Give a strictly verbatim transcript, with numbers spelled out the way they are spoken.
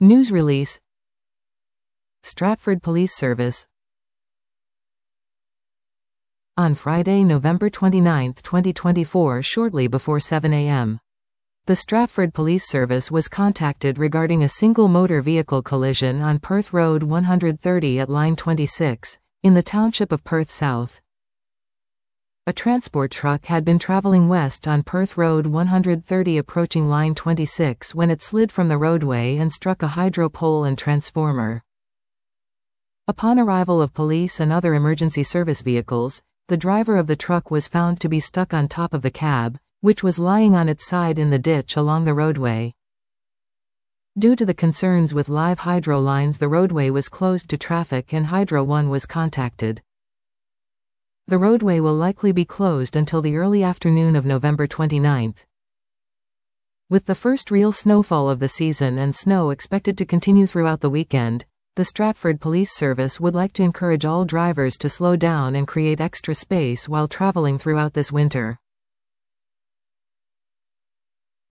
News release. Stratford Police Service. On Friday, November twenty-ninth, twenty twenty-four, shortly before seven a m, the Stratford Police Service was contacted regarding a single motor vehicle collision on Perth Road one hundred thirty at line twenty-six, in the township of Perth South. A transport truck had been travelling west on Perth Road one hundred thirty approaching line twenty-six when it slid from the roadway and struck a hydro pole and transformer. Upon arrival of police and other emergency service vehicles, the driver of the truck was found to be stuck on top of the cab, which was lying on its side in the ditch along the roadway. Due to the concerns with live hydro lines, the roadway was closed to traffic and Hydro One was contacted. The roadway will likely be closed until the early afternoon of November twenty-ninth. With the first real snowfall of the season and snow expected to continue throughout the weekend, the Stratford Police Service would like to encourage all drivers to slow down and create extra space while traveling throughout this winter.